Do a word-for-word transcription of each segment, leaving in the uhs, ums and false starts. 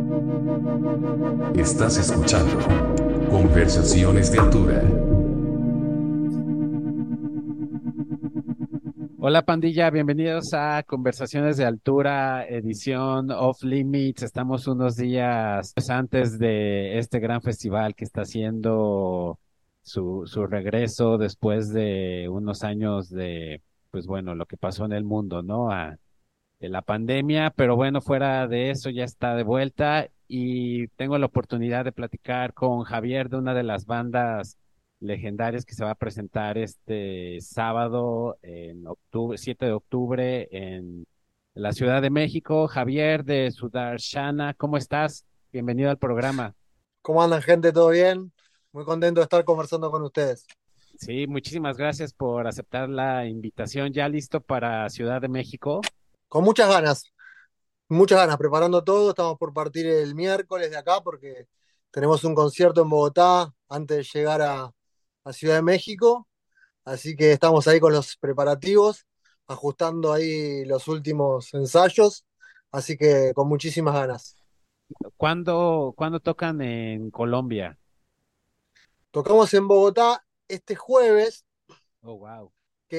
Estás escuchando Conversaciones de Altura. Hola pandilla, bienvenidos a Conversaciones de Altura, edición Off Limits. Estamos unos días pues, antes de este gran festival que está haciendo su, su regreso después de unos años de, pues bueno, lo que pasó en el mundo, ¿no? A- de la pandemia, pero bueno, fuera de eso ya está de vuelta y tengo la oportunidad de platicar con Javier de una de las bandas legendarias que se va a presentar este sábado en octubre, siete de octubre en la Ciudad de México. Javier de Sudarshana, ¿cómo estás? Bienvenido al programa. ¿Cómo andan, gente? ¿Todo bien? Muy contento de estar conversando con ustedes. Sí, muchísimas gracias por aceptar la invitación. ¿Ya listo para Ciudad de México? Con muchas ganas, muchas ganas, preparando todo. Estamos por partir el miércoles de acá porque tenemos un concierto en Bogotá antes de llegar a, a Ciudad de México. Así que estamos ahí con los preparativos, ajustando ahí los últimos ensayos. Así que con muchísimas ganas. ¿Cuándo, cuándo tocan en Colombia? Tocamos en Bogotá este jueves, Oh, wow.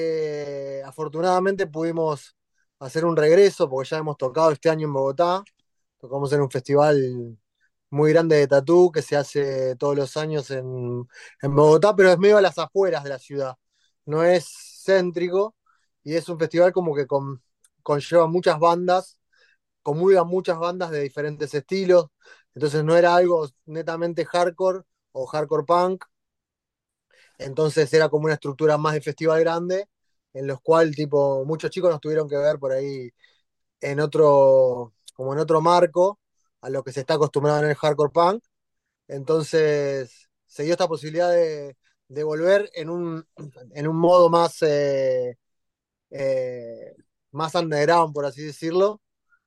que afortunadamente pudimos hacer un regreso porque ya hemos tocado este año en Bogotá. Tocamos en un festival muy grande de tatú que se hace todos los años en, en Bogotá, pero es medio a las afueras de la ciudad. No es céntrico y es un festival como que con- conlleva muchas bandas, comulgan muchas bandas de diferentes estilos. Entonces no era algo netamente hardcore o hardcore punk, entonces era como una estructura más de festival grande, en los cuales tipo muchos chicos nos tuvieron que ver por ahí en otro, como en otro marco a lo que se está acostumbrado en el hardcore punk. Entonces se dio esta posibilidad de, de volver en un, en un modo más, eh, eh, más underground, por así decirlo,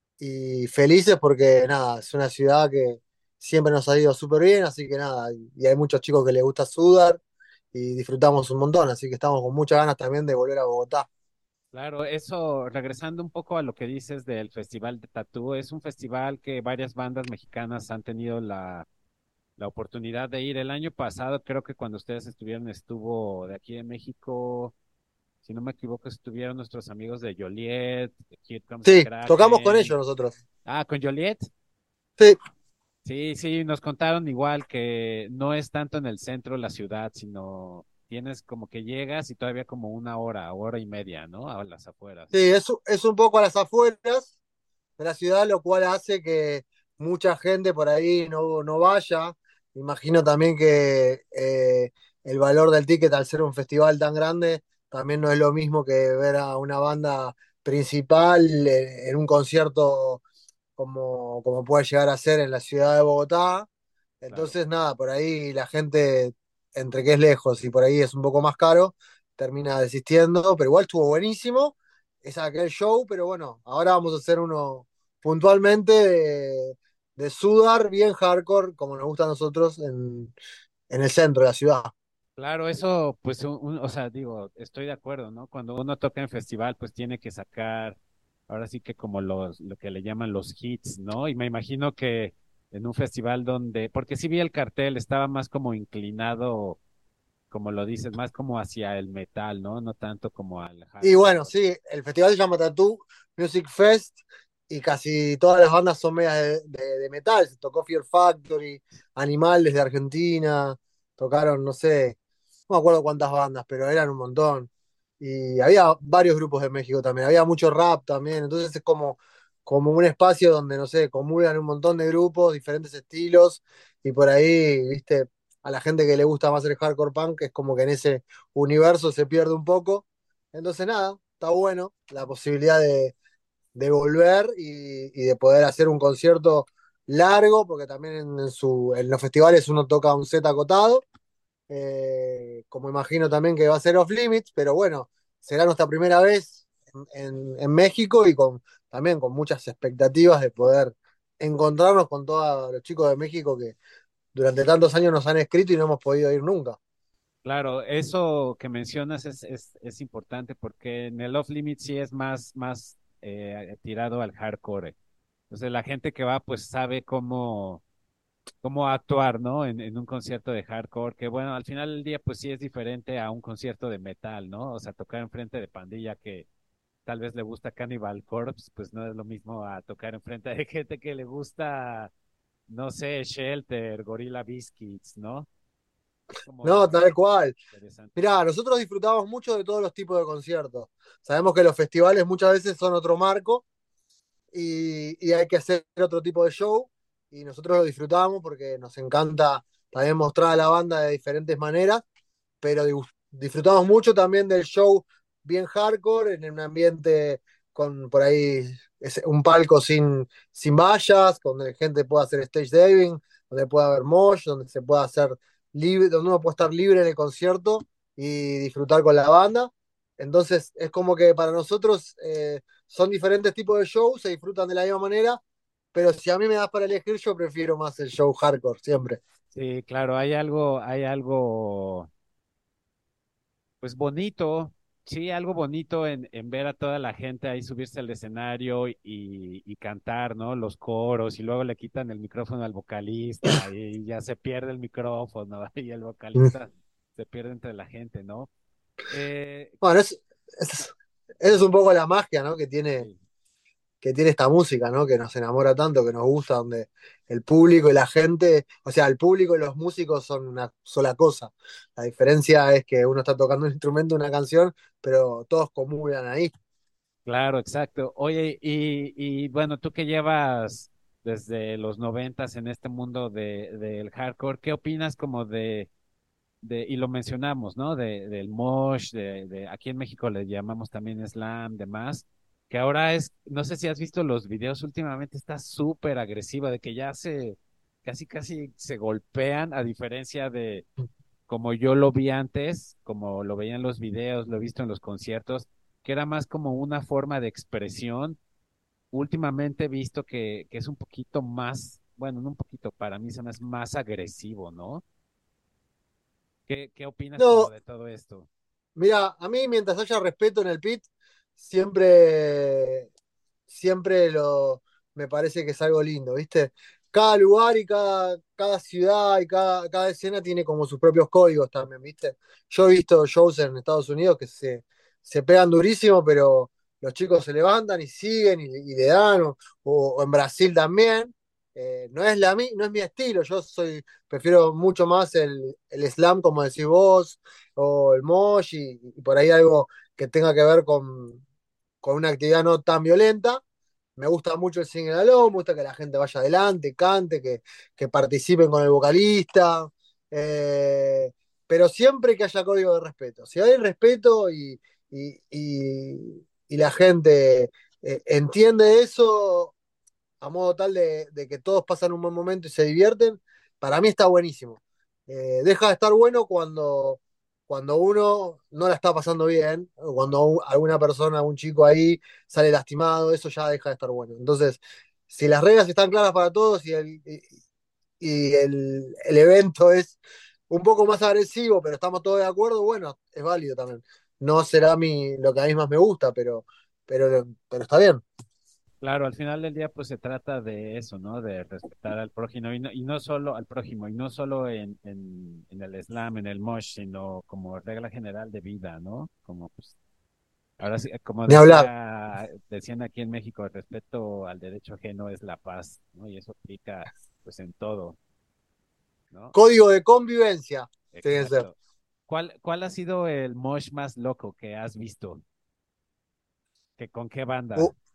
y felices porque nada, es una ciudad que siempre nos ha ido súper bien, así que nada, y hay muchos chicos que les gusta sudar y disfrutamos un montón, así que estamos con muchas ganas también de volver a Bogotá. Claro, eso, regresando un poco a lo que dices del Festival de Tatú, es un festival que varias bandas mexicanas han tenido la, la oportunidad de ir. El año pasado, creo que cuando ustedes estuvieron, estuvo de aquí de México, si no me equivoco, estuvieron nuestros amigos de Joliet, de Here Comes the Sí, tocamos con ellos Kraken. nosotros. Ah, con Joliet. Sí, Sí, sí, nos contaron igual que no es tanto en el centro de la ciudad, sino tienes como que llegas y todavía como una hora, hora y media, ¿no? A las afueras. sí, es, es un poco a las afueras de la ciudad, lo cual hace que mucha gente por ahí no, no vaya. Imagino también que eh, el valor del ticket al ser un festival tan grande también no es lo mismo que ver a una banda principal eh, en un concierto como, como puede llegar a ser en la ciudad de Bogotá. Claro. Entonces, nada, por ahí la gente, entre que es lejos y por ahí es un poco más caro, termina desistiendo, pero igual estuvo buenísimo. Es aquel show, pero bueno, ahora vamos a hacer uno puntualmente de, de Sudar, bien hardcore, como nos gusta a nosotros en, en el centro de la ciudad. Claro, eso, pues, un- un- o sea, digo, estoy de acuerdo, ¿no? Cuando uno toca en festival, pues tiene que sacar, ahora sí que como los, lo que le llaman los hits, ¿no? Y me imagino que en un festival donde, porque sí vi el cartel, estaba más como inclinado, como lo dices, más como hacia el metal, ¿no? No tanto como al Y bueno, hardcore. sí, el festival se llama Tattoo Music Fest y casi todas las bandas son medias de, de- de metal. Se tocó Fear Factory, Animal desde Argentina, tocaron, no sé, no me acuerdo cuántas bandas, pero eran un montón. Y había varios grupos de México también, había mucho rap también, entonces es como, como un espacio donde, no sé, comulgan un montón de grupos, diferentes estilos, y por ahí, viste, a la gente que le gusta más el hardcore punk, es como que en ese universo se pierde un poco. Entonces, nada, está bueno la posibilidad de, de volver y, y de poder hacer un concierto largo, porque también en, en su, en los festivales uno toca un set acotado, eh, como imagino también que va a ser off limits, pero bueno, será nuestra primera vez en, en- en México y con, también con muchas expectativas de poder encontrarnos con todos los chicos de México que durante tantos años nos han escrito y no hemos podido ir nunca. Claro, eso que mencionas es, es, es importante porque en el Off Limits sí es más, más eh, tirado al hardcore. Entonces la gente que va pues sabe cómo, cómo actuar, ¿no? En, en un concierto de hardcore, que bueno, al final del día pues sí es diferente a un concierto de metal, ¿no? O sea, tocar enfrente de pandilla que tal vez le gusta Cannibal Corpse, pues no es lo mismo a tocar enfrente de gente que le gusta, no sé, Shelter, Gorilla Biscuits, ¿no? Es No, como tal cual. interesante. Mirá, nosotros disfrutamos mucho de todos los tipos de conciertos. Sabemos que los festivales muchas veces son otro marco y, y hay que hacer otro tipo de show y nosotros lo disfrutamos porque nos encanta también mostrar a la banda de diferentes maneras, pero di- disfrutamos mucho también del show bien hardcore en un ambiente con por ahí es un palco sin, sin vallas, donde la gente pueda hacer stage diving, donde pueda haber mosh, donde se pueda hacer libre, donde uno puede estar libre en el concierto y disfrutar con la banda. Entonces es como que para nosotros eh, son diferentes tipos de shows, se disfrutan de la misma manera, pero si a mí me das para elegir, yo prefiero más el show hardcore, siempre. Sí, claro, hay algo, hay algo, pues bonito, sí, algo bonito en, en ver a toda la gente ahí subirse al escenario y, y cantar, ¿no? Los coros y luego le quitan el micrófono al vocalista y ya se pierde el micrófono y el Mm. vocalista se pierde entre la gente, ¿no? Eh, Bueno, es, es- eso es un poco la magia, ¿no? que tiene, sí, que tiene esta música, ¿no? Que nos enamora tanto, que nos gusta, donde el público y la gente, o sea, el público y los músicos son una sola cosa. La diferencia es que uno está tocando un instrumento, una canción, pero todos comulgan ahí. claro, exacto. Oye, y, y bueno, tú que llevas desde los noventas en este mundo de, del hardcore, ¿qué opinas como de de, y lo mencionamos, ¿no? De, del mosh, de, de, aquí en México le llamamos también slam, demás, que ahora es, no sé si has visto los videos últimamente, está súper agresiva, de que ya se, casi, casi se golpean, a diferencia de como yo lo vi antes, como lo veía en los videos, lo he visto en los conciertos, que era más como una forma de expresión. Últimamente he visto que, que es un poquito más, bueno, no un poquito, para mí se me hace más agresivo, ¿no? ¿Qué, qué opinas como No, de todo esto? mira, a mí mientras haya respeto en el pit, siempre, siempre lo, me parece que es algo lindo, ¿viste? Cada lugar y cada, cada ciudad y cada, cada escena tiene como sus propios códigos también, ¿viste? Yo he visto shows en Estados Unidos que se, se pegan durísimo, pero los chicos se levantan y siguen y, y le dan, o, o en Brasil también. Eh, no es la, mi- no es mi estilo, yo soy, prefiero mucho más el, el slam, como decís vos, o el mosh, y, y por ahí algo que tenga que ver con, con una actividad no tan violenta. Me gusta mucho el sing along, me gusta que la gente vaya adelante, cante, que, que participen con el vocalista, eh, pero siempre que haya código de respeto. Si hay respeto y, y, y- y la gente eh, entiende eso a modo tal de, de que todos pasan un buen momento y se divierten, para mí está buenísimo. Eh, deja de estar bueno cuando, cuando uno no la está pasando bien, o cuando u- alguna persona, un chico ahí sale lastimado, eso ya deja de estar bueno. Entonces, si las reglas están claras para todos y el, y, y el, el evento es un poco más agresivo, pero estamos todos de acuerdo, bueno, es válido también. No será mi, lo que a mí más me gusta, pero, pero, pero está bien. Claro, al final del día pues se trata de eso, ¿no? De respetar al prójimo y no, y no solo al prójimo, y no solo en, en, en el Islam, en el Mosh, sino como regla general de vida, ¿no? Como pues, ahora sí, como Ni hablar. decía, decían aquí en México, el respeto al derecho ajeno es la paz, ¿no? Y eso aplica pues en todo, ¿no? Código de convivencia, tiene que ser. Exacto. ¿Cuál, cuál ha sido el Mosh más loco que has visto? ¿Que con qué Uh, banda?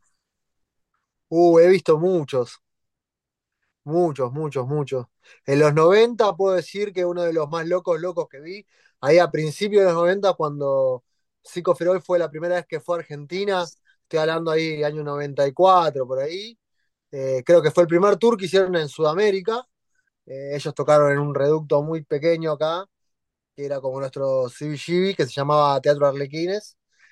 uh, he visto muchos, muchos, muchos, muchos. En los noventa puedo decir que uno de los más locos, locos que vi, ahí a principios de los noventa cuando Zico Feroy fue la primera vez que fue a Argentina, estoy hablando ahí año noventa y cuatro por ahí. Eh, creo que fue el primer tour que hicieron en Sudamérica. Eh, ellos tocaron en un reducto muy pequeño acá, que era como nuestro C B G B, que se llamaba Teatro Arlequines.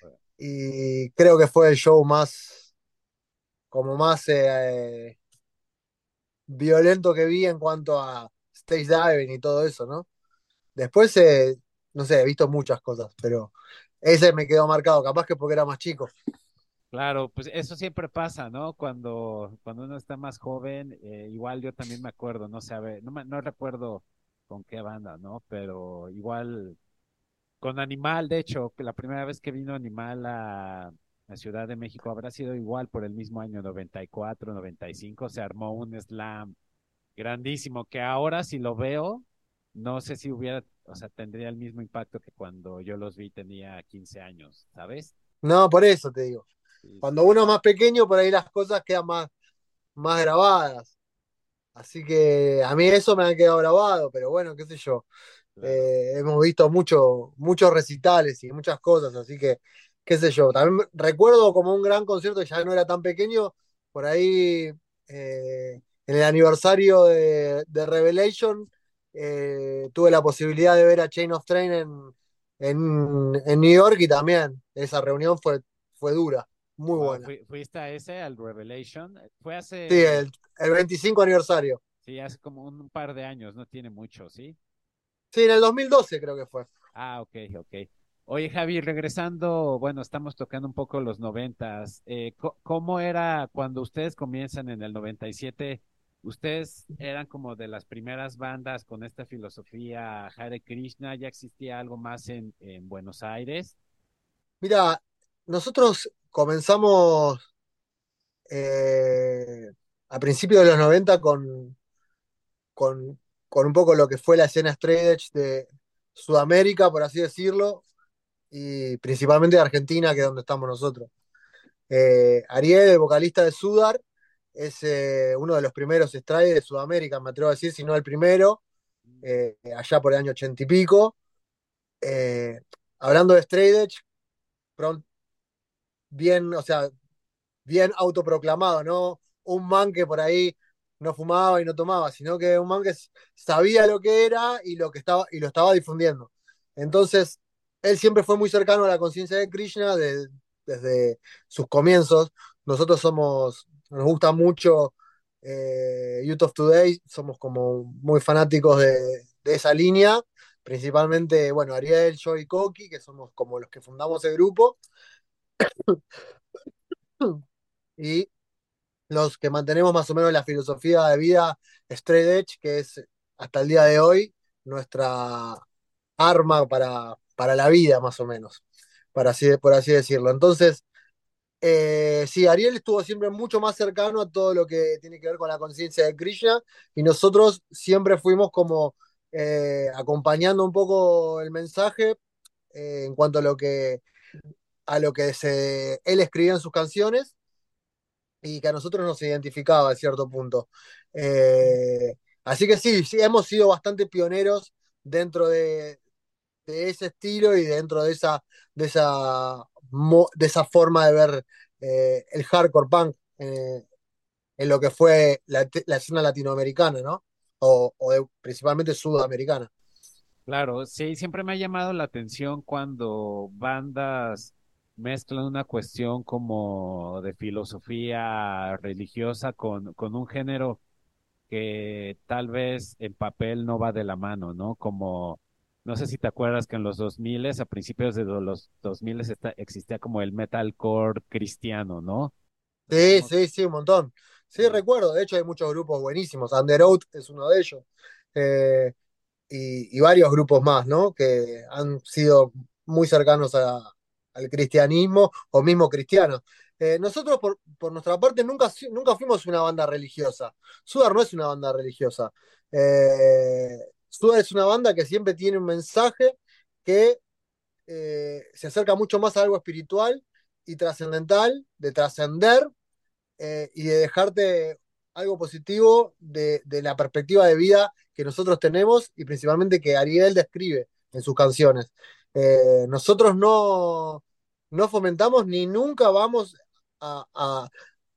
Y creo que fue el show más, como más eh, violento que vi en cuanto a stage diving y todo eso, ¿no? Después, eh, no sé, he visto muchas cosas, pero ese me quedó marcado, capaz que porque era más chico. Claro, pues eso siempre pasa, ¿no? Cuando, cuando uno está más joven, eh, igual yo también me acuerdo, no sabe, no, me- no recuerdo con qué banda, ¿no? Pero igual con Animal, de hecho, que la primera vez que vino Animal a la Ciudad de México habrá sido igual por el mismo año noventa y cuatro, noventa y cinco, se armó un slam grandísimo que ahora si lo veo, no sé si hubiera, o sea, tendría el mismo impacto que cuando yo los vi tenía quince años, ¿sabes? No, por eso te digo. Sí, Cuando sí, uno es más pequeño, por ahí las cosas quedan más, más grabadas. Así que a mí eso me ha quedado grabado, pero bueno, qué sé yo. claro. Eh, hemos visto mucho, muchos recitales y muchas cosas, así que, qué sé yo. También recuerdo como un gran concierto, ya no era tan pequeño, por ahí eh, en el aniversario de, de Revelation, eh, tuve la posibilidad de ver a Chain of Train en, en, en New York y también esa reunión fue, fue dura, muy Wow, buena. fui- fuiste a ese, al Revelation. Fue Sí, hace, el, el veinticinco aniversario. sí, hace como un par de años, no tiene mucho, ¿sí? Sí, en el dos mil doce creo que fue. Ah, ok, ok. Oye, Javi, regresando, bueno, estamos tocando un poco los noventas. Eh, co- ¿cómo era cuando ustedes comienzan en el noventa y siete? ¿Ustedes eran como de las primeras bandas con esta filosofía Hare Krishna? ¿Ya existía algo más en, en Buenos Aires? Mira, nosotros comenzamos eh, a principios de los noventa con, con, con un poco lo que fue la escena straight edge de Sudamérica, por así decirlo, y principalmente de Argentina, que es donde estamos nosotros. Eh, Ariel, el vocalista de Sudar, es eh, uno de los primeros straight de Sudamérica, me atrevo a decir, si no el primero, eh, allá por el año ochenta y pico. Eh, Hablando de straight edge, bien, o sea, bien autoproclamado, ¿no? Un man que por ahí no fumaba y no tomaba, sino que un man que sabía lo que era y lo que estaba y lo estaba difundiendo. Entonces, él siempre fue muy cercano a la conciencia de Krishna de- desde sus comienzos. Nosotros somos, nos gusta mucho eh, Youth of Today, somos como muy fanáticos de, de esa línea, principalmente, bueno, Ariel, yo y Koki, que somos como los que fundamos el grupo, y los que mantenemos más o menos la filosofía de vida straight edge, que es hasta el día de hoy nuestra arma para, para la vida, más o menos, para así, por así decirlo. Entonces, eh, sí, Ariel estuvo siempre mucho más cercano a todo lo que tiene que ver con la conciencia de Krishna y nosotros siempre fuimos como eh, acompañando un poco el mensaje eh, en cuanto a lo que, a lo que se, él escribía en sus canciones y que a nosotros nos identificaba a cierto punto. Eh, Así que sí, sí, hemos sido bastante pioneros dentro de, de ese estilo y dentro de esa, de esa, mo- de esa forma de ver eh, el hardcore punk eh, en lo que fue la, la escena latinoamericana, ¿no? O, o de- principalmente sudamericana. Claro, sí, siempre me ha llamado la atención cuando bandas mezclan una cuestión como de filosofía religiosa con, con un género que tal vez en papel no va de la mano, ¿no? Como, no sé si te acuerdas que en los dos mil, a principios de do- los dos mil existía como el metalcore cristiano, ¿no? Entonces, Sí, como, sí, sí, un montón. Sí, sí, recuerdo, de hecho hay muchos grupos buenísimos. Under Oath es uno de ellos. Eh, y, y varios grupos más, ¿no? Que han sido muy cercanos a- al cristianismo o mismo cristianos. Eh, nosotros, por, por nuestra parte, nunca, si- nunca fuimos una banda religiosa. Sudar no es una banda religiosa. Eh, Sudar es una banda que siempre tiene un mensaje que eh, se acerca mucho más a algo espiritual y trascendental, de trascender eh, y de dejarte algo positivo de, de, la perspectiva de vida que nosotros tenemos y principalmente que Ariel describe en sus canciones. Eh, nosotros no, no fomentamos ni nunca vamos a, a,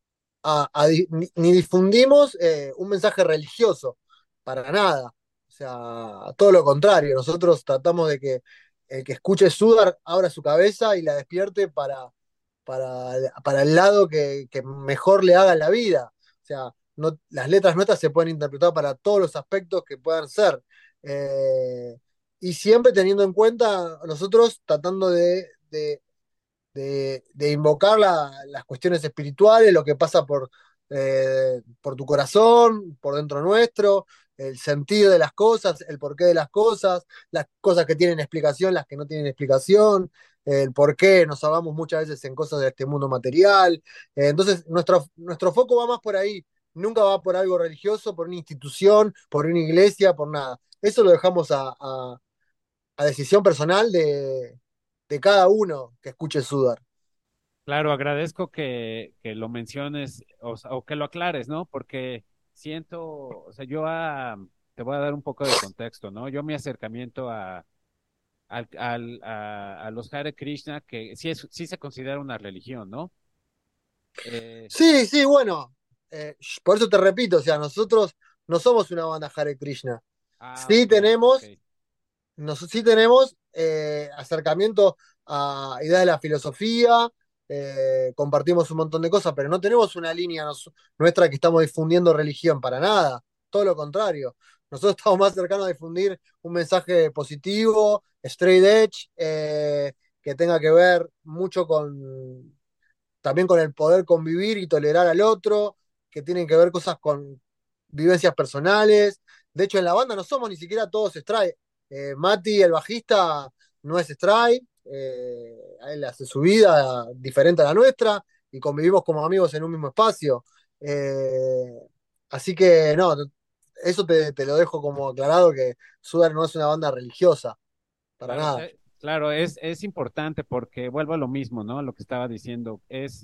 a, a ni, ni, difundimos eh, un mensaje religioso, para nada. O sea, todo lo contrario, nosotros tratamos de que el que escuche Sudar abra su cabeza y la despierte para, para, para el lado que, que, mejor le haga en la vida. O sea, no, las letras nuestras se pueden interpretar para todos los aspectos que puedan ser. Eh, y siempre teniendo en cuenta, nosotros tratando de, de, de, de invocar la- las cuestiones espirituales, lo que pasa por, eh, por tu corazón, por dentro nuestro, el sentido de las cosas, el porqué de las cosas, las cosas que tienen explicación, las que no tienen explicación, el por qué nos ahogamos muchas veces en cosas de este mundo material. Eh, entonces, nuestro, nuestro foco va más por ahí, nunca va por algo religioso, por una institución, por una iglesia, por nada. Eso lo dejamos a, a- a decisión personal de, de cada uno que escuche Sudar. Claro, agradezco que, que lo menciones o, sea, o que lo aclares, ¿no? Porque siento, o sea, yo ah, te voy a dar un poco de contexto, ¿no? Yo mi acercamiento a, al- al- a, a los Hare Krishna, que sí, es, sí se considera una religión, ¿no? Eh, Sí, sí, bueno, eh, por eso te repito, o sea, nosotros no somos una banda Hare Krishna. ah, Sí ok, ok. tenemos, nos, sí tenemos eh, acercamiento a ideas de la filosofía, eh, compartimos un montón de cosas, pero no tenemos una línea nos- nuestra que estamos difundiendo religión para nada, todo lo contrario. Nosotros estamos más cercanos a difundir un mensaje positivo, straight edge, eh, que tenga que ver mucho con también con el poder convivir y tolerar al otro, que tienen que ver cosas con vivencias personales. De hecho, en la banda no somos ni siquiera todos Stray. Eh, Mati, el bajista, no es Stray. Eh, él hace su vida diferente a la nuestra y convivimos como amigos en un mismo espacio. Eh, así que no, eso te, te, lo dejo como aclarado que Sudar no es una banda religiosa, para Claro, nada. eh, claro, es, es importante porque vuelvo a lo mismo, ¿no? Lo que estaba diciendo, es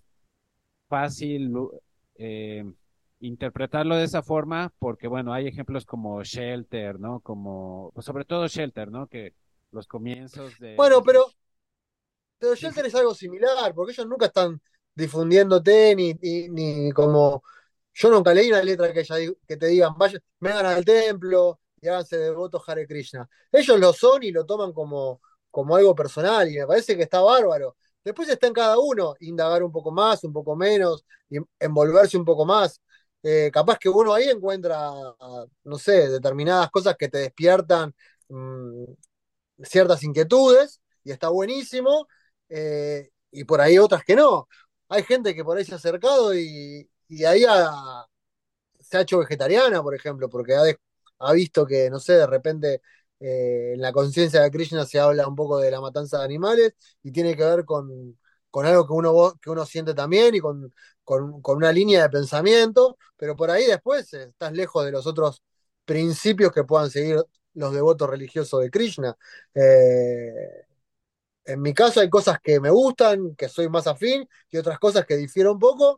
fácil lu- eh, interpretarlo de esa forma porque, bueno, hay ejemplos como Shelter, ¿no? Como, pues sobre todo Shelter, ¿no? Que los comienzos de, de Bueno, su... pero Pero Sí, sí, Shelter es algo similar, porque ellos nunca están difundiéndote ni, ni, ni como. Yo nunca leí una letra que, ella di- que te digan, vayan, vengan al templo y háganse devotos Hare Krishna. Ellos lo son y lo toman como, como algo personal y me parece que está bárbaro. Después está en cada uno indagar un poco más, un poco menos, y envolverse un poco más. Eh, capaz que uno ahí encuentra, no sé, determinadas cosas que te despiertan mm, ciertas inquietudes y está buenísimo, eh, y por ahí otras que no. Hay gente que por ahí se ha acercado y, y ahí ha- se ha hecho vegetariana, por ejemplo, porque ha, de- ha visto que, no sé, de repente eh, en la conciencia de Krishna se habla un poco de la matanza de animales y tiene que ver con, con algo que uno, vo- que uno siente también y con, con, con una línea de pensamiento, pero por ahí después eh, estás lejos de los otros principios que puedan seguir los devotos religiosos de Krishna. Eh, en mi caso hay cosas que me gustan, que soy más afín, y otras cosas que difiero un poco,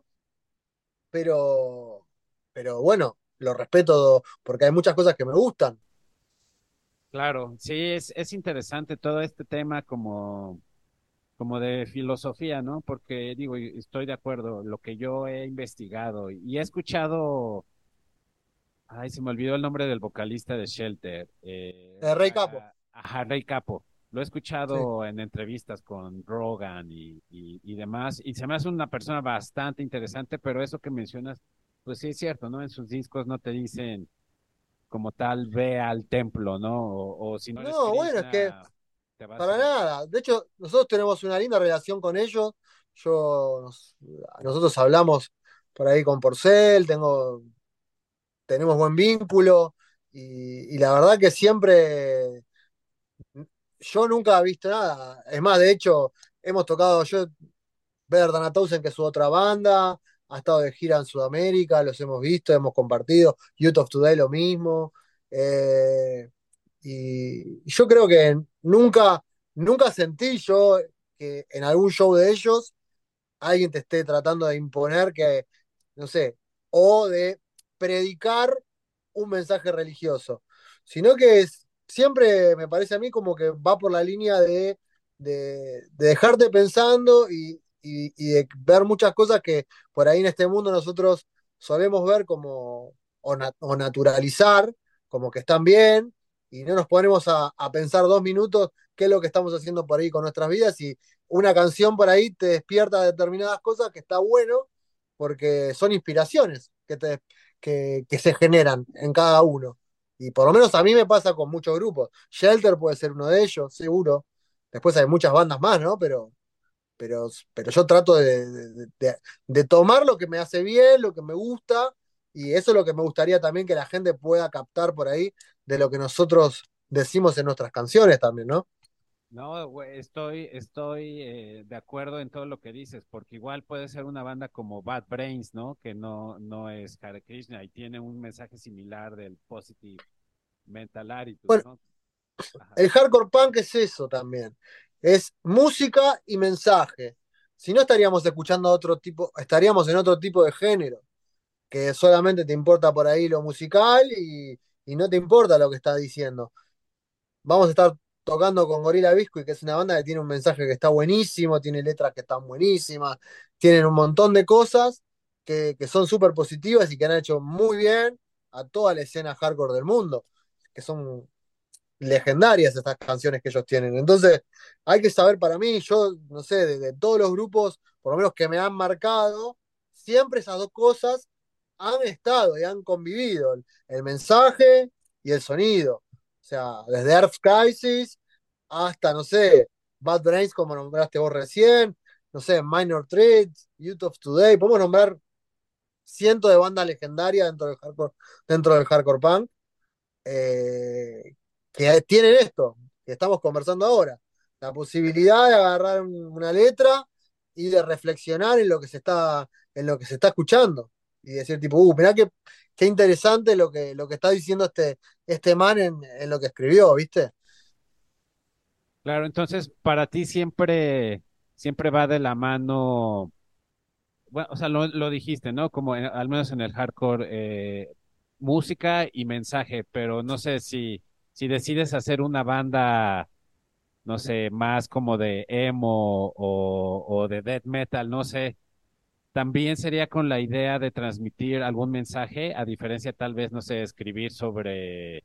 pero, pero bueno, lo respeto porque hay muchas cosas que me gustan. claro, sí, es, es interesante todo este tema como, como de filosofía, ¿no? Porque digo, y estoy de acuerdo, lo que yo he investigado y he escuchado. Ay, se me olvidó el nombre del vocalista de Shelter. Eh, Eh, Rey Capo, ah, ajá, Rey Capo. Lo he sí. escuchado en entrevistas con Rogan y, y, y demás, y se me hace una persona bastante interesante, pero eso que mencionas, pues sí es cierto, ¿no? En sus discos no te dicen como tal, ve al templo, ¿no? O, o si no eres No, bueno, es que Krishna, te vas para a... nada. De hecho, nosotros tenemos una linda relación con ellos. Yo, nos- nosotros hablamos por ahí con Porcel, tengo, tenemos buen vínculo y, y la verdad que siempre, yo nunca he visto nada. Es más, de hecho, hemos tocado, yo Better Than a Thousand, que es su otra banda, ha estado de gira en Sudamérica, los hemos visto, hemos compartido, Youth of Today lo mismo. Eh, y yo creo que nunca, nunca sentí yo que en algún show de ellos alguien te esté tratando de imponer que, no sé, o de predicar un mensaje religioso, sino que es, siempre me parece a mí como que va por la línea de, de, de dejarte pensando y, y, y de ver muchas cosas que por ahí en este mundo nosotros solemos ver como, o, na- o naturalizar, como que están bien, y no nos ponemos a, a pensar dos minutos qué es lo que estamos haciendo por ahí con nuestras vidas y una canción por ahí te despierta determinadas cosas que está bueno porque son inspiraciones que, te, que, que se generan en cada uno. Y por lo menos a mí me pasa con muchos grupos. Shelter puede ser uno de ellos, seguro. Después hay muchas bandas más, ¿no? Pero, pero, pero yo trato de, de, de, de tomar lo que me hace bien, lo que me gusta, y eso es lo que me gustaría también que la gente pueda captar por ahí de lo que nosotros decimos en nuestras canciones también, ¿no? No, güey, estoy, estoy eh, de acuerdo en todo lo que dices, porque igual puede ser una banda como Bad Brains, ¿no? Que no, no es Hare Krishna y tiene un mensaje similar del Positive Mental Attitude, Bueno, ¿no? Ajá. el hardcore punk es eso también, es música y mensaje. Si no estaríamos escuchando otro tipo, estaríamos en otro tipo de género, que solamente te importa por ahí lo musical y, y no te importa lo que está diciendo. Vamos a estar tocando con Gorila Biscuit, que es una banda que tiene un mensaje que está buenísimo, tiene letras que están buenísimas, tienen un montón de cosas que, que son súper positivas y que han hecho muy bien a toda la escena hardcore del mundo, que son legendarias estas canciones que ellos tienen. Entonces, hay que saber para mí, yo no sé, de, de todos los grupos, por lo menos que me han marcado, siempre esas dos cosas han estado y han convivido, el, el mensaje y el sonido. O sea, desde Earth Crisis hasta, no sé, Bad Brains, como nombraste vos recién, no sé, Minor Threat, Youth of Today, podemos nombrar cientos de bandas legendarias dentro del hardcore, dentro del hardcore punk, eh, que tienen esto, que estamos conversando ahora, la posibilidad de agarrar una letra y de reflexionar en lo que se está, en lo que se está escuchando. Y decir, tipo, uh, mirá qué, qué interesante lo que, lo que está diciendo este, este man en, en lo que escribió, ¿viste? Claro, entonces para ti siempre, siempre va de la mano, bueno, o sea, lo, lo dijiste, ¿no? Como en- al menos en el hardcore, eh, música y mensaje, pero no sé si, si decides hacer una banda, no sé, más como de emo o, o de death metal, no sé, también sería con la idea de transmitir algún mensaje, a diferencia tal vez, no sé, escribir sobre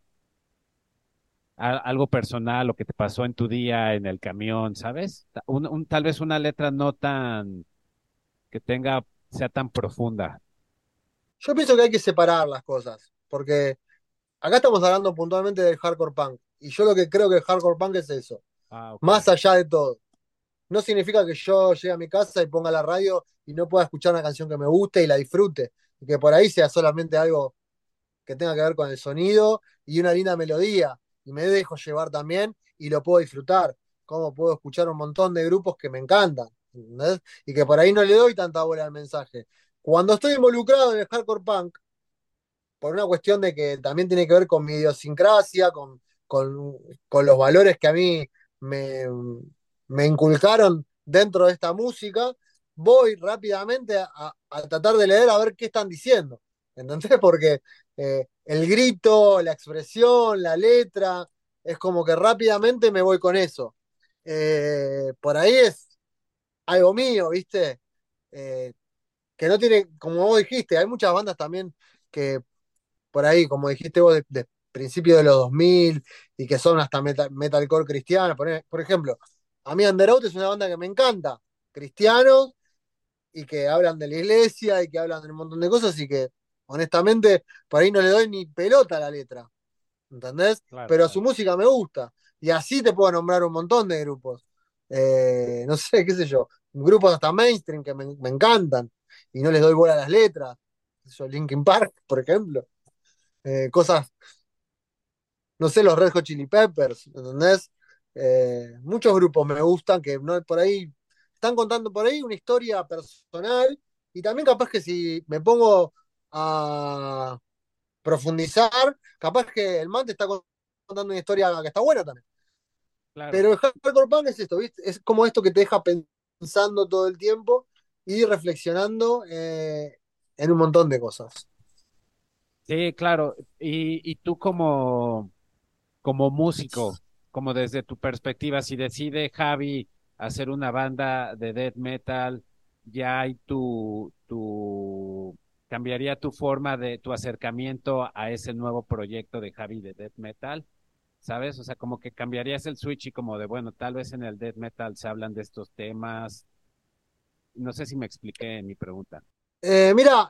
a- algo personal, lo que te pasó en tu día en el camión, ¿sabes? Ta- un- un- tal vez una letra no tan, que tenga, sea tan profunda. Yo pienso que hay que separar las cosas, porque acá estamos hablando puntualmente del hardcore punk, y yo lo que creo que el hardcore punk es eso, Ah, ok. más allá de todo. No significa que yo llegue a mi casa y ponga la radio y no pueda escuchar una canción que me guste y la disfrute, y que por ahí sea solamente algo que tenga que ver con el sonido y una linda melodía, y me dejo llevar también y lo puedo disfrutar, como puedo escuchar un montón de grupos que me encantan, ¿entendés? Y que por ahí no le doy tanta bola al mensaje. Cuando estoy involucrado en el hardcore punk, por una cuestión de que también tiene que ver con mi idiosincrasia, con, con, con los valores que a mí me, me inculcaron dentro de esta música, voy rápidamente a, a tratar de leer a ver qué están diciendo. ¿Entendés? Porque eh, el grito, la expresión, la letra, es como que rápidamente me voy con eso. Eh, por ahí es algo mío, ¿viste? Eh, que no tiene, como vos dijiste, hay muchas bandas también que por ahí, como dijiste vos, de, de principios de los dos mil y que son hasta metal, metalcore cristiano. Por, por ejemplo, a mí Underoath es una banda que me encanta, cristianos y que hablan de la iglesia y que hablan de un montón de cosas y que honestamente por ahí no le doy ni pelota a la letra, ¿entendés? Claro, Pero su claro. música me gusta y así te puedo nombrar un montón de grupos. Eh, no sé, qué sé yo, grupos hasta mainstream que me, me encantan y no les doy bola a las letras. Qué sé yo, Linkin Park, por ejemplo. Eh, cosas, no sé, los Red Hot Chili Peppers, ¿entendés? Eh, muchos grupos me gustan que no por ahí están contando por ahí una historia personal y también capaz que si me pongo a profundizar, capaz que el man te está contando una historia que está buena también. Claro. Pero el hardcore punk es esto, ¿viste? Es como esto que te deja pensando todo el tiempo y reflexionando eh, en un montón de cosas. Sí, claro. Y, y tú como, como músico, como desde tu perspectiva, si decide Javi hacer una banda de death metal, ya hay tu, tu, cambiaría tu forma de tu acercamiento a ese nuevo proyecto de Javi de death metal, ¿sabes? O sea, como que cambiarías el switch y como de, bueno, tal vez en el death metal se hablan de estos temas. No sé si me expliqué en mi pregunta. Eh, mira,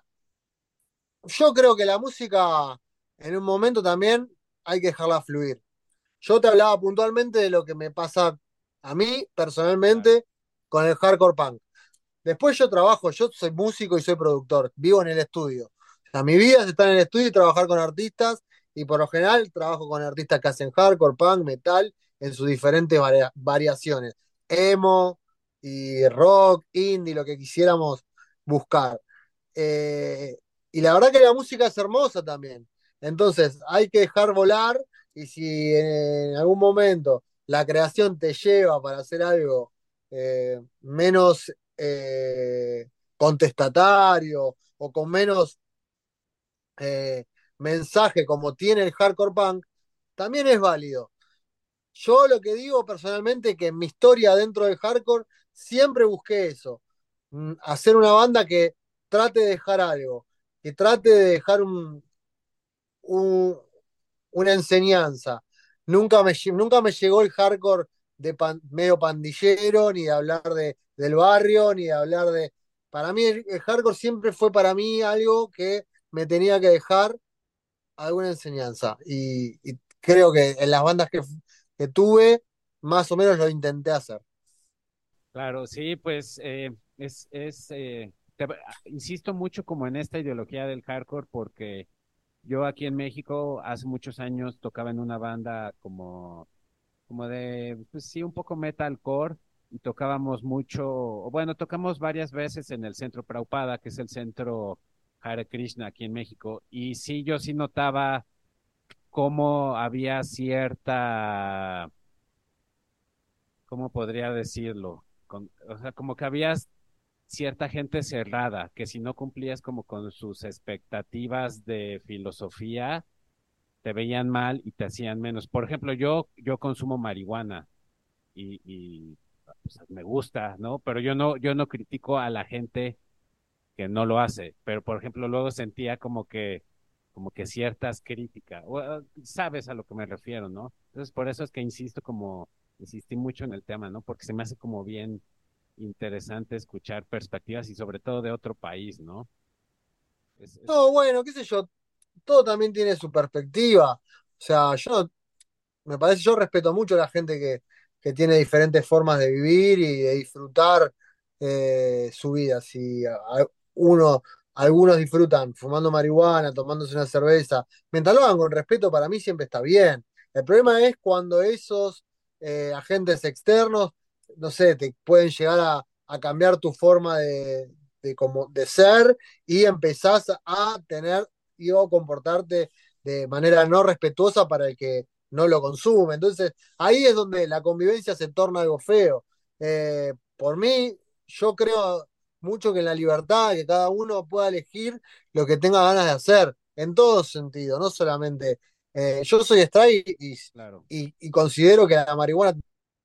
yo creo que la música en un momento también hay que dejarla fluir. Yo te hablaba puntualmente de lo que me pasa a mí Claro. personalmente con el hardcore punk. Después yo trabajo, yo soy músico y soy productor, vivo en el estudio. O sea, mi vida es estar en el estudio y trabajar con artistas, y por lo general trabajo con artistas que hacen hardcore, punk, metal, en sus diferentes varia- variaciones. Emo y rock, indie, lo que quisiéramos buscar. Eh, y la verdad que la música es hermosa también. Entonces hay que dejar volar, y si en algún momento la creación te lleva para hacer algo eh, menos eh, contestatario o con menos eh, mensaje como tiene el hardcore punk, también es válido. Yo lo que digo personalmente que en mi historia dentro del hardcore siempre busqué eso, mm, hacer una banda que trate de dejar algo, que trate de dejar un, un- una enseñanza. Nunca me, nunca me llegó el hardcore de pan- medio pandillero, ni de hablar de, del barrio, ni de hablar de... Para mí el, el hardcore siempre fue para mí algo que me tenía que dejar alguna enseñanza. Y, y creo que en las bandas que, que tuve, más o menos lo intenté hacer. Claro, sí, pues eh, es, es eh, te- insisto mucho como en esta ideología del hardcore porque yo aquí en México hace muchos años tocaba en una banda como, como de, pues sí, un poco metalcore y tocábamos mucho, o bueno, tocamos varias veces en el Centro Prabhupada, que es el centro Hare Krishna aquí en México, y sí, yo sí notaba cómo había cierta, ¿cómo podría decirlo? Con- o sea, como que había cierta gente cerrada, que si no cumplías como con sus expectativas de filosofía, te veían mal y te hacían menos. Por ejemplo, yo, yo consumo marihuana y, y pues, me gusta, ¿no? Pero yo no, yo no critico a la gente que no lo hace. Pero, por ejemplo, luego sentía como que, como que ciertas críticas. O, eh, sabes a lo que me refiero, ¿no? Entonces, por eso es que insisto como, insistí mucho en el tema, ¿no? Porque se me hace como bien interesante escuchar perspectivas y sobre todo de otro país, ¿no? Es, es, No, bueno, qué sé yo, todo también tiene su perspectiva. O sea, yo me parece, yo respeto mucho a la gente que, que tiene diferentes formas de vivir y de disfrutar eh, su vida. Si a- a- uno, algunos disfrutan fumando marihuana, tomándose una cerveza, mientras lo hagan con respeto, para mí siempre está bien. El problema es cuando esos eh, agentes externos, no sé, te pueden llegar a, a cambiar tu forma de, de, como, de ser, y empezás a tener y o comportarte de manera no respetuosa para el que no lo consume. Entonces, ahí es donde la convivencia se torna algo feo. Eh, por mí, yo creo mucho que en la libertad, que cada uno pueda elegir lo que tenga ganas de hacer, en todo sentido, no solamente. Eh, yo soy straight y, claro. y, y considero que la marihuana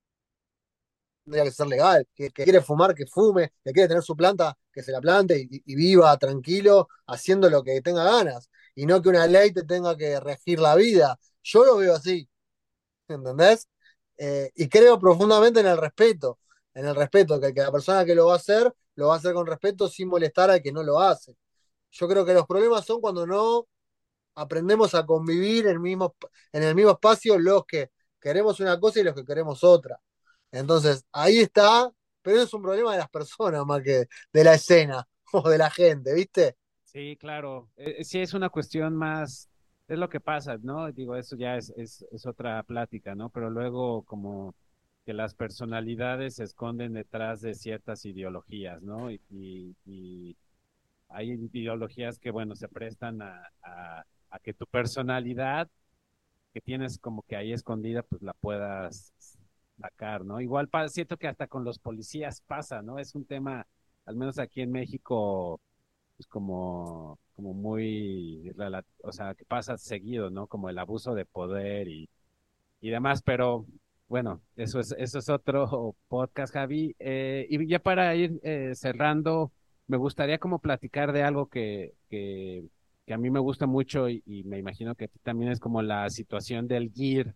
tendría que ser legal, que, que quiere fumar, que fume, que quiere tener su planta, que se la plante y, y viva tranquilo haciendo lo que tenga ganas, y no que una ley te tenga que regir la vida. Yo lo veo así. ¿Entendés? Eh, y creo profundamente en el respeto, en el respeto, que, que la persona que lo va a hacer, lo va a hacer con respeto sin molestar al que no lo hace. Yo creo que los problemas son cuando no aprendemos a convivir en el mismo, en el mismo espacio los que queremos una cosa y los que queremos otra. Entonces, ahí está, pero eso es un problema de las personas más que de la escena o de la gente, ¿viste? Sí, claro. Eh, eh, sí, es una cuestión más, es lo que pasa, ¿no? Digo, eso ya es, es, es otra plática, ¿no? Pero luego como que las personalidades se esconden detrás de ciertas ideologías, ¿no? Y, y, y hay ideologías que, bueno, se prestan a, a, a que tu personalidad que tienes como que ahí escondida, pues la puedas sacar, ¿no? Igual pa- siento que hasta con los policías pasa, ¿no? Es un tema, al menos aquí en México pues como, como muy, rela- o sea, que pasa seguido, ¿no? Como el abuso de poder y, y demás, pero bueno, eso es, eso es otro podcast, Javi. Eh, y ya para ir eh, cerrando, me gustaría como platicar de algo que, que, que a mí me gusta mucho y, y me imagino que a ti también es como la situación del gear.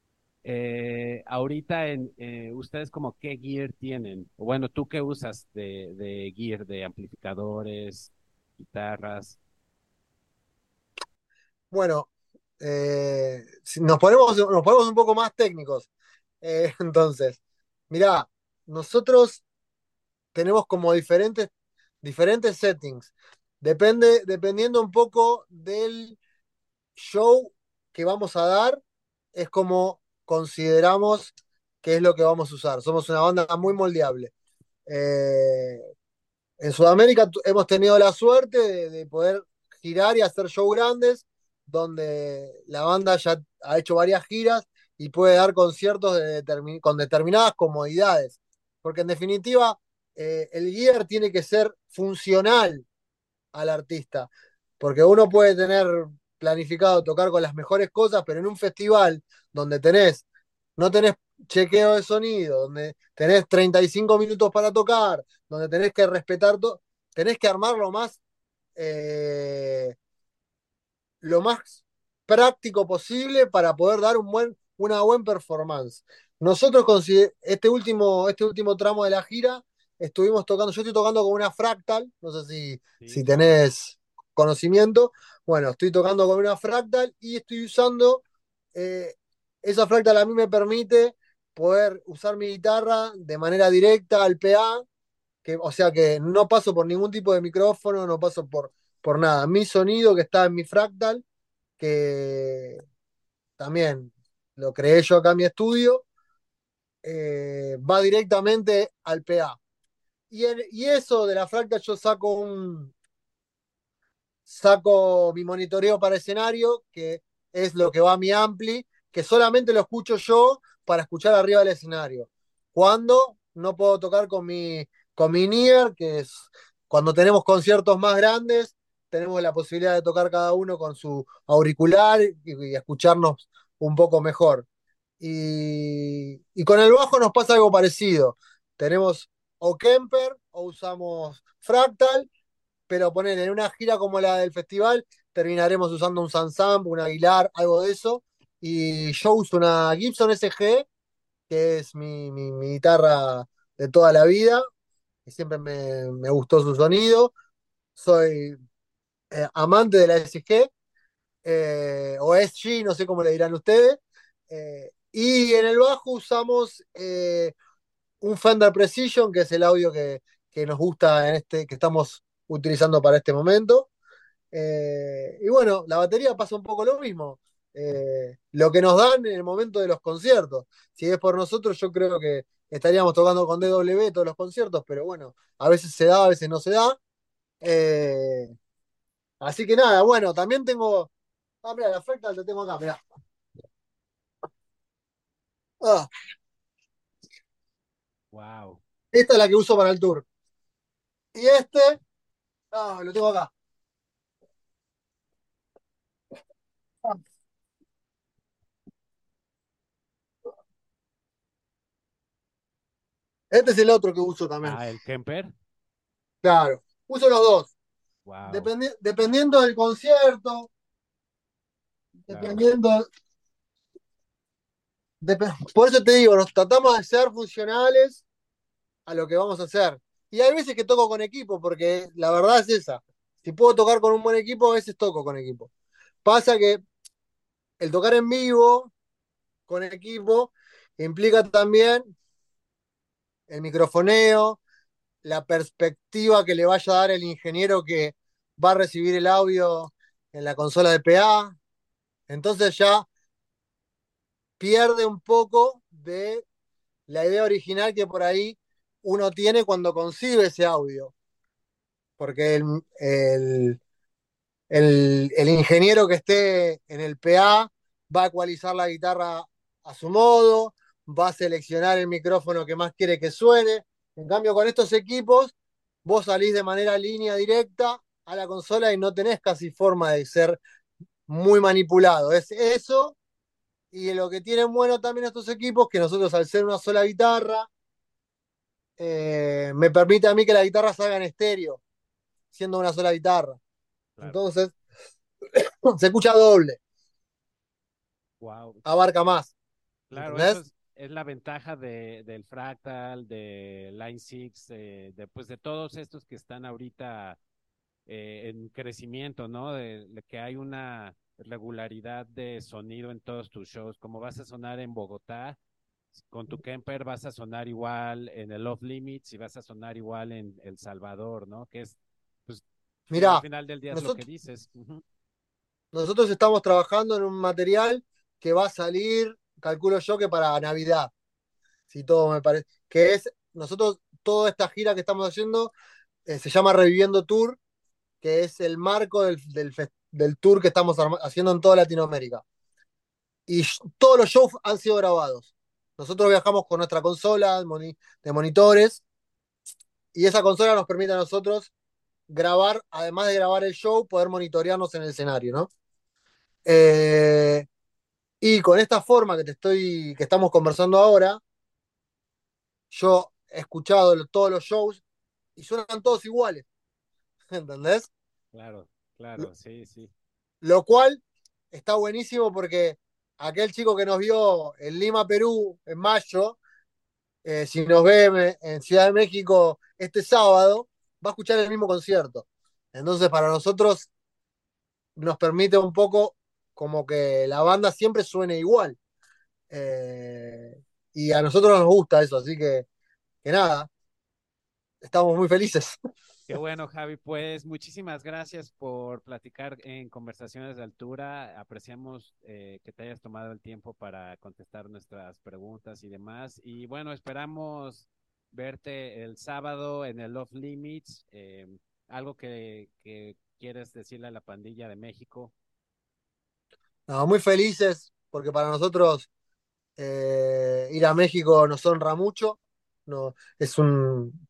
Eh, ahorita en eh, ustedes como qué gear tienen, o bueno, tú qué usas de, de gear, de amplificadores, guitarras. Bueno, eh, si nos ponemos, nos ponemos un poco más técnicos. Eh, entonces, mirá, nosotros tenemos como diferentes, diferentes settings. Depende, dependiendo un poco del show que vamos a dar, es como consideramos que es lo que vamos a usar. Somos una banda muy moldeable. Eh, en Sudamérica hemos tenido la suerte de, de poder girar y hacer shows grandes, donde la banda ya ha hecho varias giras y puede dar conciertos de determin con determinadas comodidades. Porque en definitiva, eh, el gear tiene que ser funcional al artista. Porque uno puede tener planificado tocar con las mejores cosas, pero en un festival donde tenés, no tenés chequeo de sonido, donde tenés treinta y cinco minutos para tocar, donde tenés que respetar todo, tenés que armarlo más, eh, lo más práctico posible para poder dar un buen, una buena performance. Nosotros este último, este último tramo de la gira estuvimos tocando, yo estoy tocando con una Fractal, no sé si, si Sí. tenés conocimiento, bueno, estoy tocando con una Fractal y estoy usando, eh, esa Fractal a mí me permite poder usar mi guitarra de manera directa al P A, que, o sea que no paso por ningún tipo de micrófono, no paso por, por nada. Mi sonido que está en mi Fractal, que también lo creé yo acá en mi estudio, eh, va directamente al P A. Y, el, y eso de la Fractal yo saco un, saco mi monitoreo para escenario, que es lo que va a mi ampli, que solamente lo escucho yo para escuchar arriba del escenario. Cuando no puedo tocar con mi, con mi Nier, que es cuando tenemos conciertos más grandes, tenemos la posibilidad de tocar cada uno con su auricular y, y escucharnos un poco mejor. Y, y con el bajo nos pasa algo parecido. Tenemos o Kemper o usamos Fractal, pero poner en una gira como la del festival, terminaremos usando un Sansamp, un Aguilar, algo de eso. Y yo uso una Gibson S G, que es mi, mi, mi guitarra de toda la vida, y siempre me, me gustó su sonido. Soy, eh, amante de la S G, eh, o S G, no sé cómo le dirán ustedes. Eh, y en el bajo usamos, eh, un Fender Precision, que es el audio que, que nos gusta en este, que estamos utilizando para este momento. Eh, y bueno, la batería pasa un poco lo mismo. Eh, lo que nos dan en el momento de los conciertos. Si es por nosotros, yo creo que estaríamos tocando con D W todos los conciertos, pero bueno, a veces se da, a veces no se da. Eh, así que nada, bueno, también tengo. Ah, mira, la Fractal la tengo acá, mirá. Ah, Wow. esta es la que uso para el tour. Y este, ah, lo tengo acá. Este es el otro que uso también. Ah, el Kemper. Claro, uso los dos. Wow. Dependi- dependiendo del concierto, Claro, dependiendo. Dep- por eso te digo, nos tratamos de ser funcionales a lo que vamos a hacer. Y hay veces que toco con equipo, porque la verdad es esa. Si puedo tocar con un buen equipo, a veces toco con equipo. Pasa que el tocar en vivo con equipo implica también el microfoneo, la perspectiva que le vaya a dar el ingeniero que va a recibir el audio en la consola de P A. Entonces ya pierde un poco de la idea original que por ahí uno tiene cuando concibe ese audio. Porque el, el, el, el ingeniero que esté en el P A va a ecualizar la guitarra a su modo, va a seleccionar el micrófono que más quiere que suene. En cambio, con estos equipos, vos salís de manera línea directa a la consola y no tenés casi forma de ser muy manipulado. Es eso, y lo que tienen bueno también estos equipos, que nosotros al ser una sola guitarra, eh, me permite a mí que la guitarra salga en estéreo, siendo una sola guitarra. claro. Entonces, se escucha doble, Wow. abarca más. Claro, eso ¿Entendés? es, es la ventaja de, del Fractal, de Line six, eh, de, pues de todos estos que están ahorita eh, en crecimiento, ¿no? De, de que hay una regularidad de sonido en todos tus shows. Como vas a sonar en Bogotá, con tu Kemper vas a sonar igual en el Off Limits y vas a sonar igual en El Salvador, ¿no? Que es, pues, fin- al Mirá, final del día es lo que nosotros, dices. Ujú. nosotros estamos trabajando en un material que va a salir, calculo yo que para Navidad, si todo me parece, que es, nosotros, toda esta gira que estamos haciendo eh, se llama Reviviendo Tour, que es el marco del, del, del tour que estamos haciendo en toda Latinoamérica. Y todos los shows han sido grabados. Nosotros viajamos con nuestra consola de monitores y esa consola nos permite a nosotros grabar, además de grabar el show, poder monitorearnos en el escenario, ¿no? Eh, y con esta forma que te estoy, que estamos conversando ahora, yo he escuchado todos los shows y suenan todos iguales, ¿entendés? Claro, claro, sí, sí. Lo cual está buenísimo porque aquel chico que nos vio en Lima, Perú, en mayo, eh, si nos ve en Ciudad de México este sábado, va a escuchar el mismo concierto. Entonces, para nosotros nos permite un poco como que la banda siempre suene igual. Eh, y a nosotros nos gusta eso, así que, que nada, estamos muy felices. Qué bueno, Javi. Pues muchísimas gracias por platicar en Conversaciones de Altura. Apreciamos eh, que te hayas tomado el tiempo para contestar nuestras preguntas y demás. Y bueno, esperamos verte el sábado en el Off Limits. Eh, algo que, que quieres decirle a la pandilla de México. No, muy felices porque para nosotros eh, ir a México nos honra mucho. No, es un,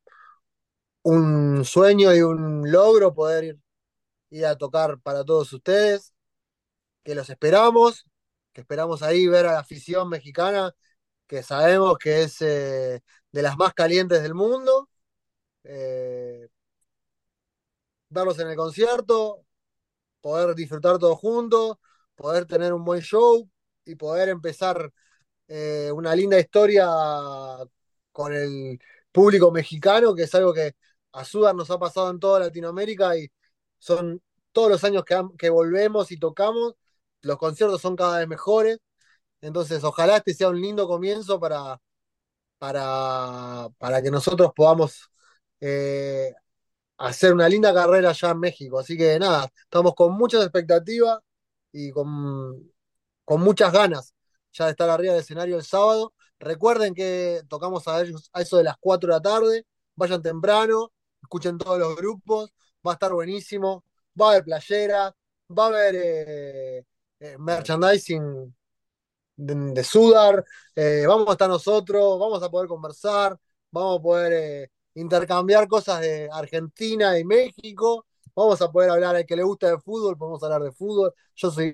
un sueño y un logro poder ir, ir a tocar para todos ustedes, que los esperamos, que esperamos ahí ver a la afición mexicana, que sabemos que es eh, de las más calientes del mundo. Eh, Verlos en el concierto, poder disfrutar todos juntos, poder tener un buen show y poder empezar eh, una linda historia con el público mexicano, que es algo que a Sudar nos ha pasado en toda Latinoamérica y son todos los años que, que volvemos y tocamos, los conciertos son cada vez mejores. Entonces, ojalá este sea un lindo comienzo para, para, para que nosotros podamos eh, hacer una linda carrera allá en México. Así que nada, estamos con muchas expectativas y con, con muchas ganas ya de estar arriba del escenario el sábado. Recuerden que tocamos a, ellos, a eso de las cuatro de la tarde. Vayan temprano, escuchen todos los grupos, va a estar buenísimo. Va a haber playera, va a haber eh, eh, merchandising de, de Sudar, eh, vamos a estar nosotros, vamos a poder conversar, vamos a poder eh, intercambiar cosas de Argentina y México, vamos a poder hablar al que le gusta de fútbol, podemos hablar de fútbol. Yo soy